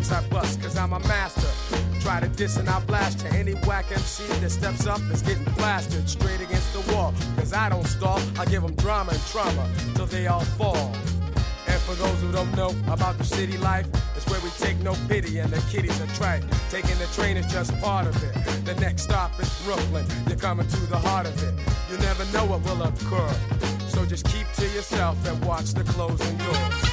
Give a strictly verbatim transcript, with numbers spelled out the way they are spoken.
lyrics I bust, cause I'm a master. Try to diss and I blast you. Any whack M C that steps up is getting plastered straight against the wall. Cause I don't stall, I give them drama and trauma till they all fall. And for those who don't know about the city life, it's where we take no pity and the kiddies are trite. Taking the train is just part of it. The next stop is Brooklyn, you're coming to the heart of it. You never know what will occur, so just keep to yourself and watch the closing doors.